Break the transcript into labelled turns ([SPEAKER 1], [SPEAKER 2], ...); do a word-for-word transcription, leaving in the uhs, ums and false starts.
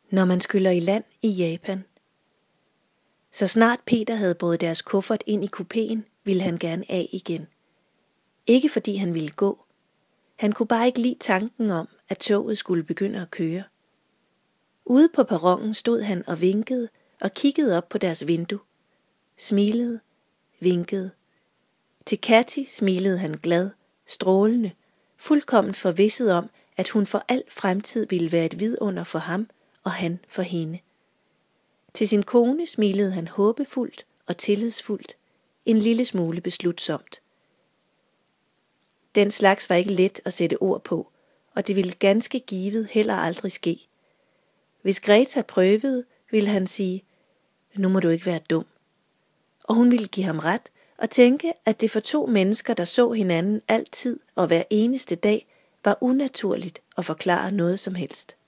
[SPEAKER 1] Når man skyller i land i Japan. Så snart Peter havde båret deres kuffert ind i kupéen, ville han gerne af igen. Ikke fordi han ville gå. Han kunne bare ikke lide tanken om, at toget skulle begynde at køre. Ude på perronen stod han og vinkede og kiggede op på deres vindue. Smilede, vinkede. Til Katty smilede han glad, strålende, fuldkommen forvisset om, at hun for al fremtid ville være et vidunder for ham, og han for hende. Til sin kone smilede han håbefuldt og tillidsfuldt, en lille smule beslutsomt. Den slags var ikke let at sætte ord på, og det ville ganske givet heller aldrig ske. Hvis Greta prøvede, ville han sige, nu må du ikke være dum. Og hun ville give ham ret og tænke, at det for to mennesker, der så hinanden altid og hver eneste dag, var unaturligt at forklare noget som helst.